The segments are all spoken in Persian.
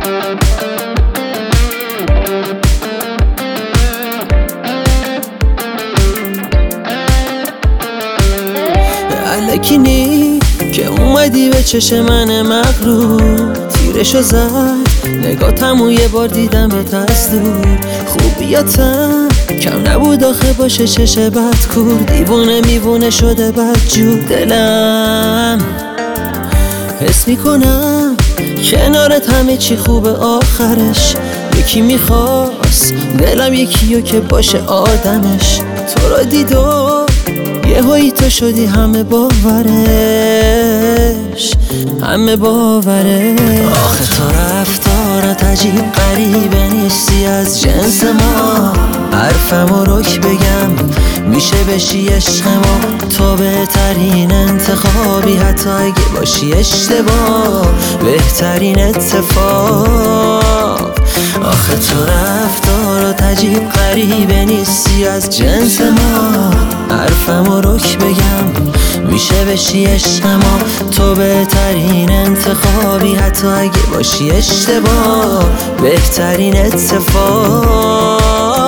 الکی نی که اومدی به چشم من مغرور، تیرشو زد نگاتمو یه بار دیدمت از دور. خوبیاتم کم نبود آخه باشه چش بد کور، دیوونه میوونه شده بد جور. دلم حس میکنم کنارت همه چی خوبه آخرش. یکی میخواست دلم یکیو که باشه آدمش، تو را دید و یهویی تو شدی همه باورش، همه باورش. آخه تو رفتارت عجیب غریبه نیستی از جنس ما، حرفمو رک بگم میشه بشی عشق ما. تو بهترین انتخابی حتی اگه باشی اشتباه، بهترین اتفاق. آخه تو رفتارت عجیب غریبه نیستی از جنس ما، حرفمو رک بگم میشه بشی عشق ما. تو بهترین انتخابی حتی اگه باشی اشتباه، بهترین اتفاق.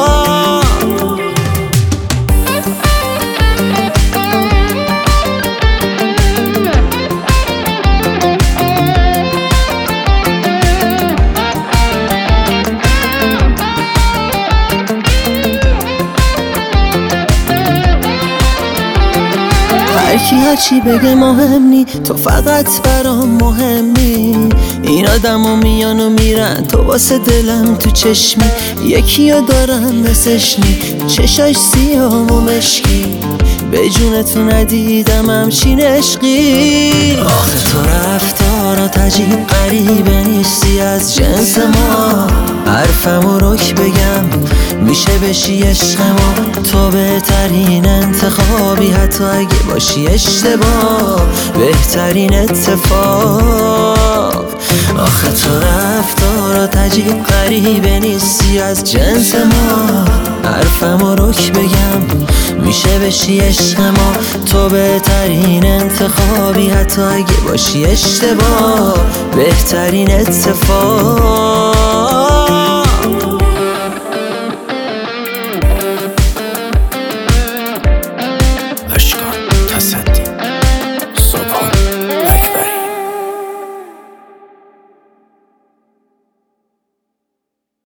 هرکی هرچی بگه مهم نی، تو فقط برام مهمی. این آدمو میان و میرن، تو واسه دلم تو چشمی. یکیو دارم مثلش نی، چشاش سیاه و مشکی. به جونتو ندیدم همچین عشقی. آخه تو رفتارات عجیب غریبه نیستی از جنس ما، حرفمو رک بگم میشه بشی عشق ما. تو بهترین انتخابی حتی اگه باشی اشتباه، بهترین اتفاق. آخه تو رفتارات عجیب غریبه نیستی از جنس ما، حرفمو رک بگم میشه بشی عشق ما. تو بهترین انتخابی حتی اگه باشی اشتباه، بهترین اتفاق.